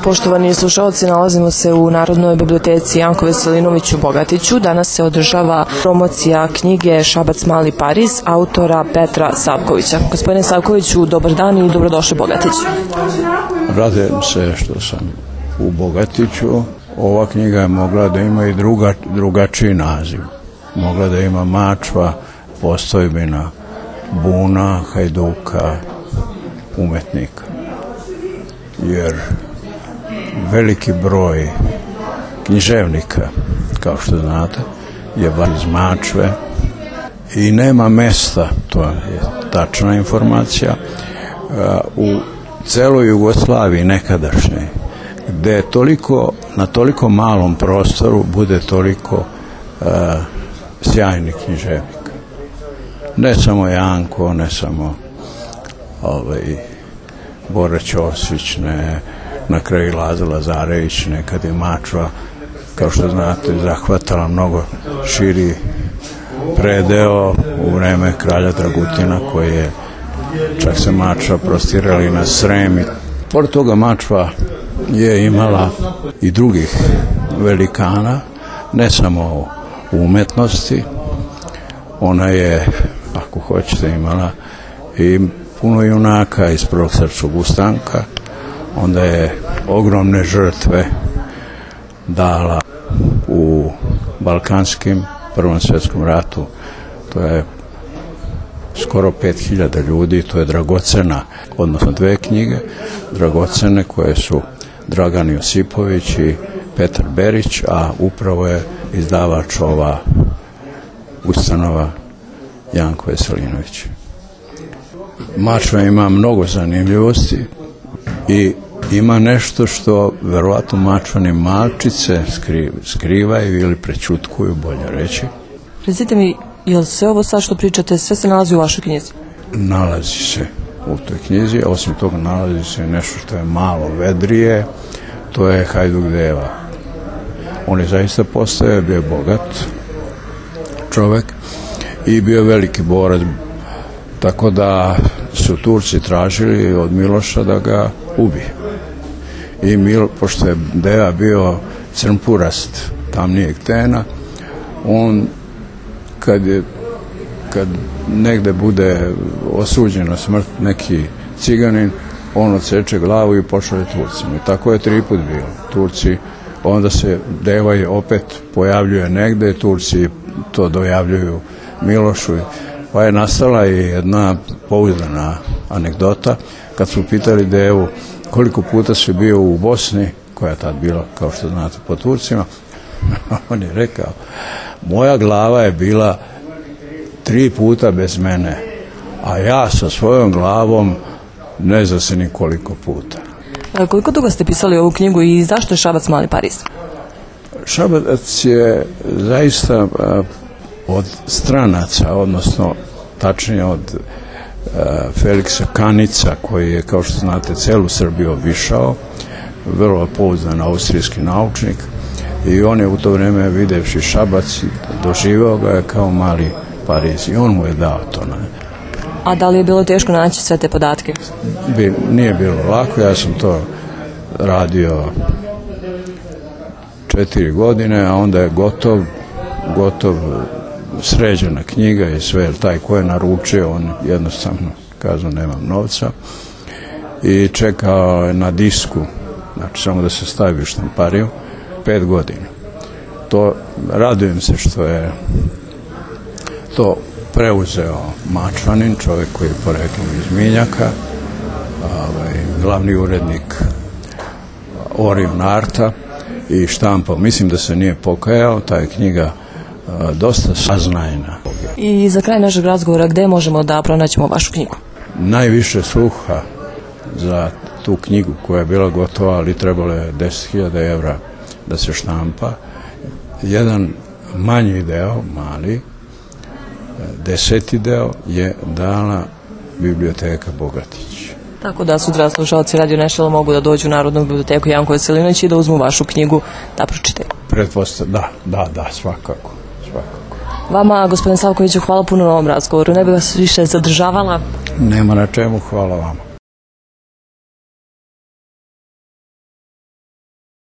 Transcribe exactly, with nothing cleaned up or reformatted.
Poštovani slušalci, nalazimo se u Narodnoj biblioteci Janko Veselinović u Bogatiću. Danas se održava promocija knjige Šabac Mali Pariz autora Petra Savkovića. Gospodine Savkoviću, dobar dan i dobrodošli u Bogatić. Radujem se što sam u Bogatiću. Ova knjiga je mogla da ima i druga, drugačiji naziv. Mogla da ima Mačva, Postojbina, Buna, Hajduka, umetnika. Jer veliki broj književnika, kao što znate, je bar iz Mačve i nema mesta, to je tačna informacija, u celoj Jugoslaviji nekadašnjoj, gde je toliko, na toliko malom prostoru bude toliko uh, sjajnih književnika. Ne samo Janko, ne samo ovaj, Bora Ćosić, ne, na kraju Laza Lazarević, nekad je Mačva, kao što znate, zahvatala mnogo širi predeo u vreme kralja Dragutina, koji je čak se Mačva prostirali na Srem. Pored toga Mačva je imala i drugih velikana, ne samo u umetnosti. Ona je, ako hoćete, imala i puno junaka iz Prvog srpskog ustanka. Onda je ogromne žrtve dala u Balkanskim Prvom svjetskom ratu. To je skoro pet hiljada ljudi, to je dragocena, odnosno dve knjige, dragocene koje su Dragan Josipović i Petar Berić, a upravo je izdavač ova ustanova Janko Veselinović. Mačva ima mnogo zanimljivosti i ima nešto što verovatno mačvane malčice skri, skrivaju ili prećutkuju, bolje reći. Recite mi, je li sve ovo sad što pričate, sve se nalazi u vašoj knjizi? Nalazi se u toj knjizi, osim toga nalazi se nešto što je malo vedrije, to je Hajduk Deva. On je zaista postao, bio je bogat čovek i bio veliki borac, tako da su Turci tražili od Miloša da ga ubije. I Mil, pošto je Deva bio crnpurast tamnijeg tena, on kad je kad negde bude osuđen na smrt neki ciganin, on odseče glavu i pošalje Turcima. I tako je tri put bilo. Turci, onda se Deva je opet pojavljuje negde, Turci to dojavljuju Milošu. Pa je nastala i jedna pouzdana anegdota, kad su pitali Devu koliko puta si bio u Bosni, koja je tad bila, kao što znate, po Turcima, on je rekao, moja glava je bila tri puta bez mene, a ja sa svojom glavom ne zna se ni koliko puta. A koliko dugo ste pisali ovu knjigu i zašto je Šabac Mali Pariz? Šabac je zaista od stranaca, odnosno tačnije od uh, Feliksa Kanica, koji je, kao što znate, celu Srbiju obišao, vrlo pouzdan austrijski naučnik, i on je u to vreme, videvši Šabac, doživao ga je kao mali Pariz i on mu je dao to. Ne? A da li je bilo teško naći sve te podatke? Bi, nije bilo lako, ja sam to radio četiri godine, a onda je gotov, gotov sređena knjiga i sve, jer taj ko je naručio, on jednostavno kazao nemam novca i čekao je na disku, znači samo da se stavi u štampariju, pet godina. To, radujem se što je to preuzeo Mačvanin, čovjek koji je poreklom iz Minjaka, ovaj, glavni urednik Orion Arta, i štampao. Mislim da se nije pokajao, ta je knjiga a, dosta saznajna. I za kraj našeg razgovora, gde možemo da pronaćemo vašu knjigu? Najviše sluha za tu knjigu koja je bila gotova, ali trebalo je deset hiljada evra da se štampa. Jedan manji deo, mali, deseti deo je dala biblioteka Bogatić. Tako da sutra slušalci Radio National mogu da dođu u Narodnu biblioteku Janko Veselinović i da uzmu vašu knjigu da pročitaju. Pretpostavljam, da, da, da, svakako, svakako. Vama, gospodin Savkoviću, hvala puno na ovom razgovoru. Ne bih vas više zadržavala. Nema na čemu, hvala vama.